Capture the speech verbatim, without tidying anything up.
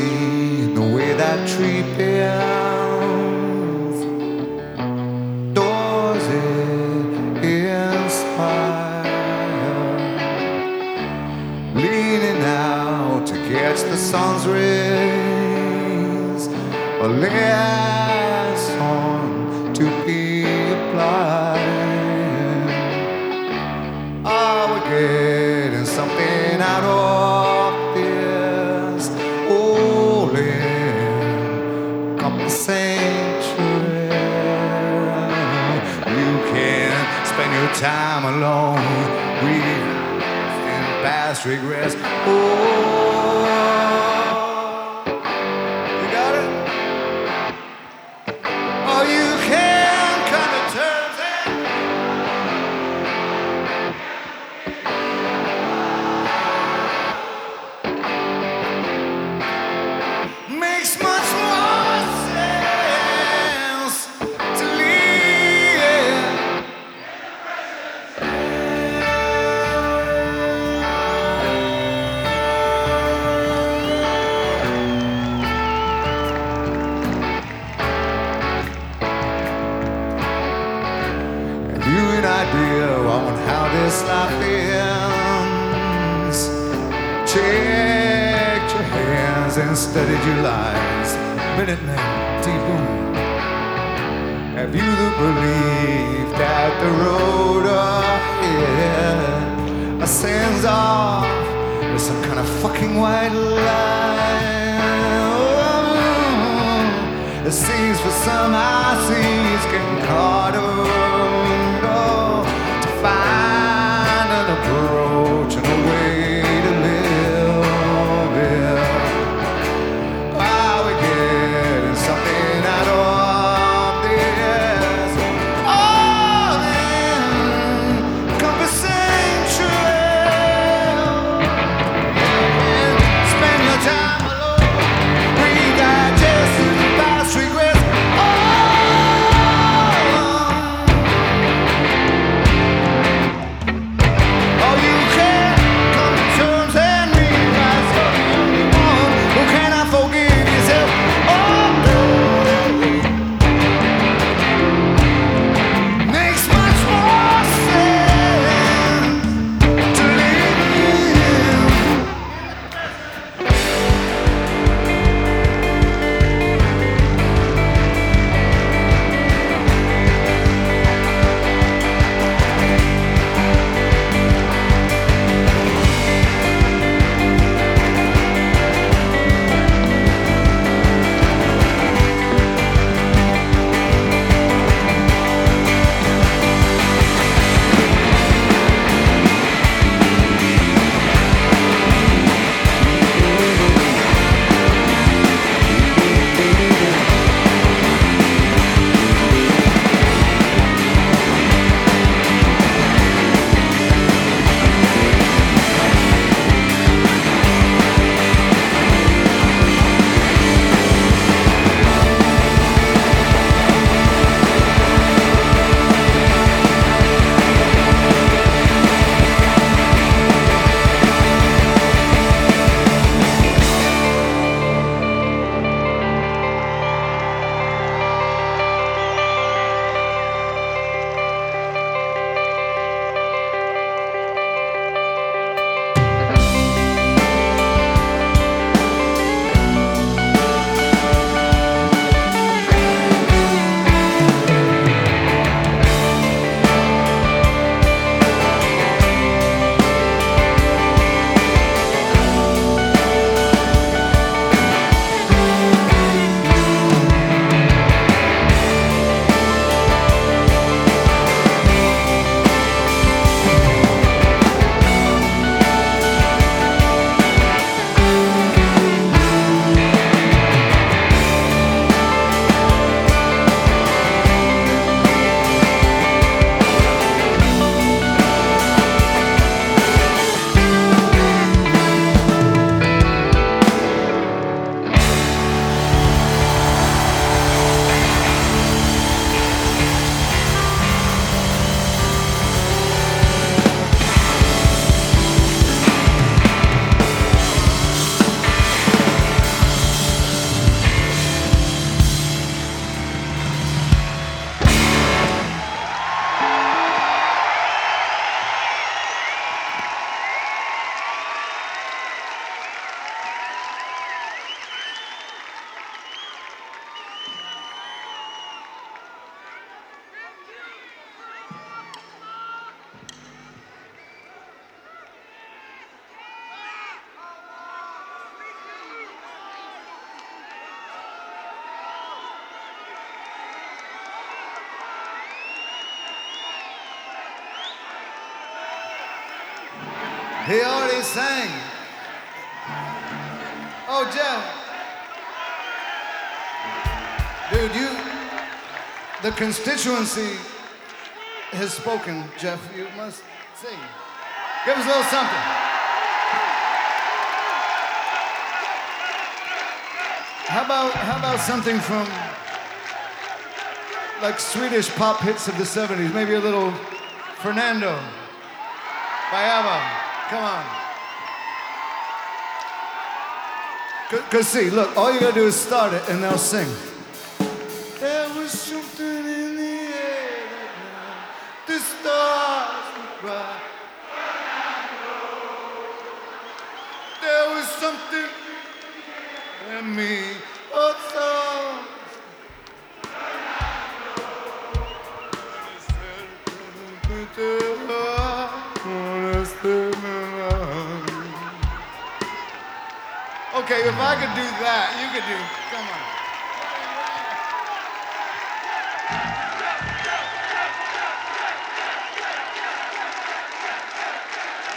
seen the way that tree bends? Does it inspire? Leaning out to catch the sun's rays, or less on to be applied? Are we getting something out of this? All in compensatory. You can spend your time alone with past regrets. Oh, you got it? Oh, you can come to terms and makes much more sense to leave. You an idea on how this life ends? Checked your hands and studied your lines. Minutemen, T-Boom. Have you the belief that the road ahead ascends off with some kind of fucking white line? Oh, it seems for some I see it's getting harder to find an approach and a way to live. Yeah. Are we getting something out of this? Oh, then compensation. Spend your time alone, redigest past regrets. Oh, He already sang. Oh, Jeff. Dude, you, the constituency has spoken, Jeff. You must sing. Give us a little something. How about, how about something from like Swedish pop hits of the seventies? Maybe a little Fernando by ABBA. Come on. Cause see, look, all you gotta do is start it and they'll sing. There was something in the air that night, the stars were bright. There was something in me, oh, songs. Okay, if I could do that, you could do, come on.